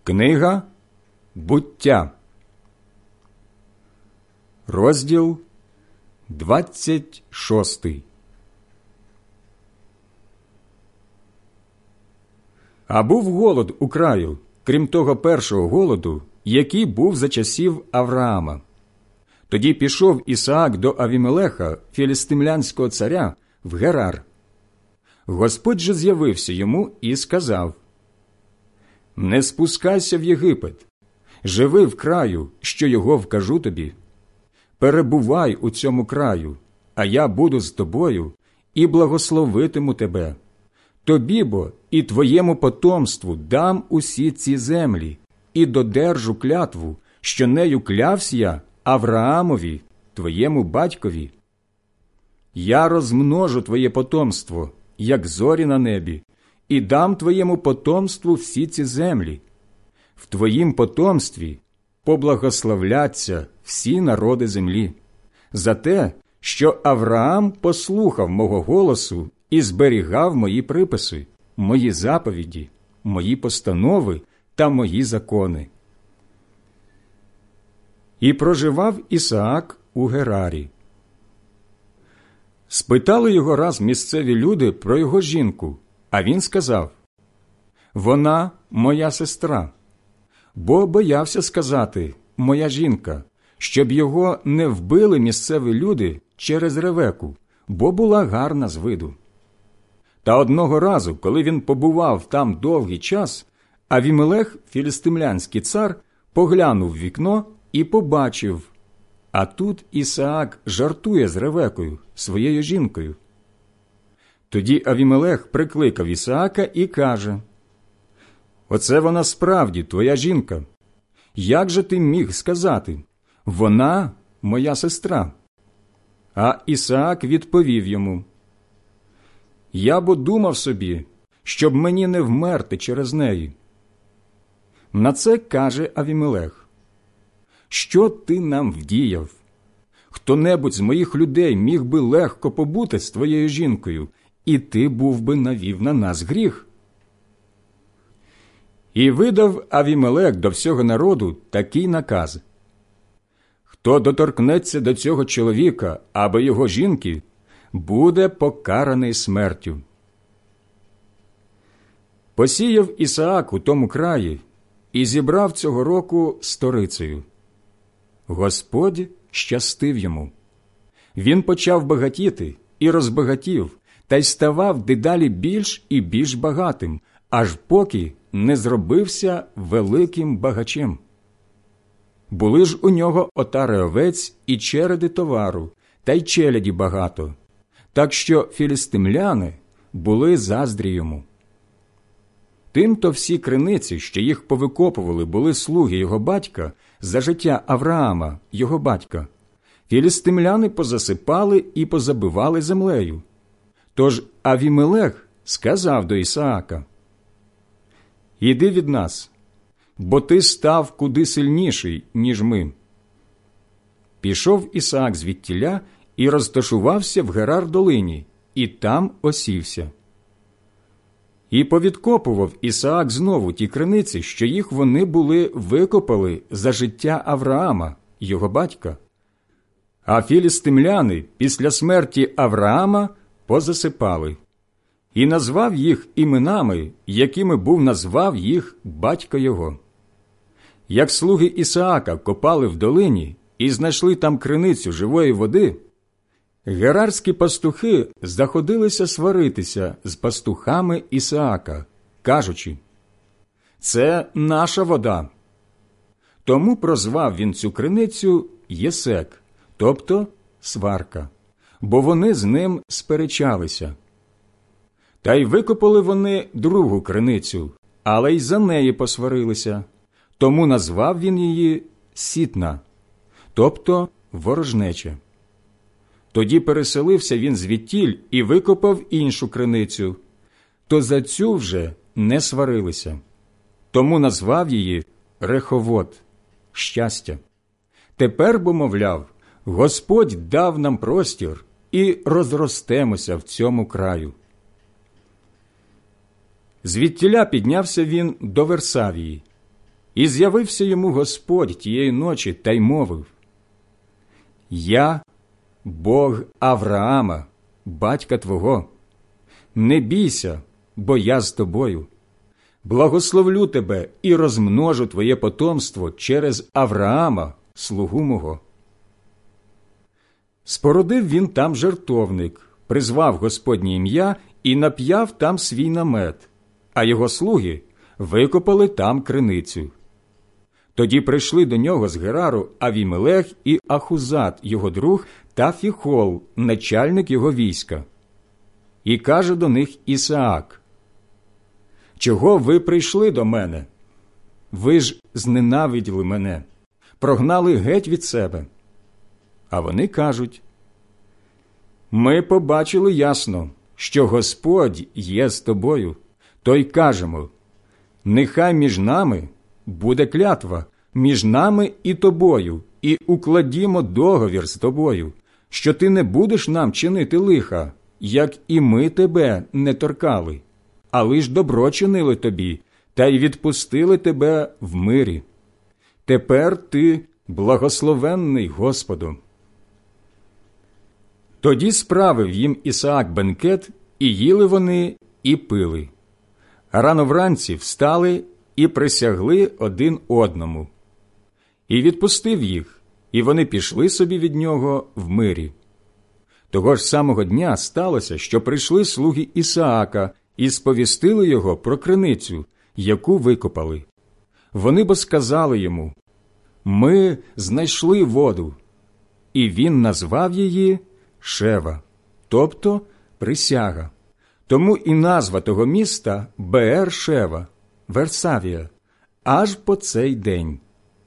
Книга Буття, розділ 26. А був голод у краю, крім того першого голоду, який був за часів Авраама. Тоді пішов Ісаак до Авімелеха, філістимлянського царя, в Герар. Господь же з'явився йому і сказав: «Не спускайся в Єгипет, живи в краю, що його вкажу тобі. Перебувай у цьому краю, а я буду з тобою і благословитиму тебе. Тобі бо і твоєму потомству дам усі ці землі, і додержу клятву, що нею клявся я Авраамові, твоєму батькові. Я розмножу твоє потомство, як зорі на небі, і дам твоєму потомству всі ці землі. В твоїм потомстві поблагословляться всі народи землі, за те, що Авраам послухав мого голосу і зберігав мої приписи, мої заповіді, мої постанови та мої закони». І проживав Ісаак у Герарі. Спитали його раз місцеві люди про його жінку, а він сказав: «Вона моя сестра», бо боявся сказати «моя жінка», щоб його не вбили місцеві люди через Ревеку, бо була гарна з виду. Та одного разу, коли він побував там довгий час, Авімелех, філістимлянський цар, поглянув в вікно і побачив, а тут Ісаак жартує з Ревекою, своєю жінкою. Тоді Авімелех прикликав Ісаака і каже: «Оце вона справді твоя жінка. Як же ти міг сказати: вона моя сестра?» А Ісаак відповів йому: «Я бо думав собі, щоб мені не вмерти через неї». На це каже Авімелех: «Що ти нам вдіяв? Хто-небудь з моїх людей міг би легко побути з твоєю жінкою, і ти був би навів на нас гріх». І видав Авімелех до всього народу такий наказ: «Хто доторкнеться до цього чоловіка або його жінки, буде покараний смертю». Посіяв Ісаак у тому краї і зібрав цього року сторицею. Господь щастив йому. Він почав багатіти і розбагатів, та й ставав дедалі більш і більш багатим, аж поки не зробився великим багачем. Були ж у нього отари овець і череди товару, та й челяді багато, так що філістимляни були заздрі йому. Тимто всі криниці, що їх повикопували, були слуги його батька за життя Авраама, його батька. Філістимляни позасипали і позабивали землею. Тож Авімелех сказав до Ісаака: «Іди від нас, бо ти став куди сильніший, ніж ми». Пішов Ісаак звідтіля і розташувався в Герар-долині, і там осівся. І повідкопував Ісаак знову ті криниці, що їх вони були викопали за життя Авраама, його батька. А філістимляни після смерті Авраама позасипали. І назвав їх іменами, якими був назвав їх батько його. Як слуги Ісаака копали в долині і знайшли там криницю живої води, герарські пастухи заходилися сваритися з пастухами Ісаака, кажучи: «Це наша вода». Тому прозвав він цю криницю Єсек, тобто сварка, бо вони з ним сперечалися. Та й викопали вони другу криницю, але й за неї посварилися, тому назвав він її Сітна, тобто ворожнеча. Тоді переселився він звідтіль і викопав іншу криницю, то за цю вже не сварилися. Тому назвав її Реховот – щастя. Тепер бо, мовляв, Господь дав нам простір і розростемося в цьому краю. Звідтіля піднявся він до Версавії. І з'явився йому Господь тієї ночі та й мовив: «Я, Бог Авраама, батька твого. Не бійся, бо я з тобою. Благословлю тебе і розмножу твоє потомство через Авраама, слугу мого». Спорудив він там жертовник, призвав Господнє ім'я і нап'яв там свій намет, а його слуги викопали там криницю. Тоді прийшли до нього з Герару Авімелех і Ахузат, його друг, та Фіхол, начальник його війська. І каже до них Ісаак: «Чого ви прийшли до мене? Ви ж зненавиділи мене, прогнали геть від себе». А вони кажуть: «Ми побачили ясно, що Господь є з тобою, то й кажемо: нехай між нами буде клятва, між нами і тобою, і укладімо договір з тобою, що ти не будеш нам чинити лиха, як і ми тебе не торкали, а лиш добро чинили тобі, та й відпустили тебе в мирі. Тепер ти благословенний Господом». Тоді справив їм Ісаак бенкет, і їли вони, і пили. А рано вранці встали і присягли один одному. І відпустив їх, і вони пішли собі від нього в мирі. Того ж самого дня сталося, що прийшли слуги Ісаака і сповістили його про криницю, яку викопали. Вони бо сказали йому: «Ми знайшли воду». І він назвав її Шева, тобто присяга. Тому і назва того міста Беер-Шева, Версавія, аж по цей день.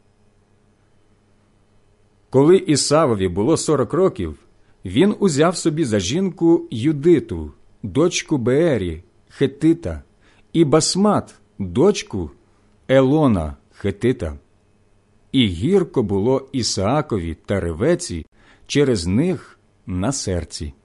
Коли Ісавові було 40 років, він узяв собі за жінку Юдиту, дочку Беері, Хетита, і Басмат, дочку Елона, Хетита. І гірко було Ісаакові та Ревеці через них на серці.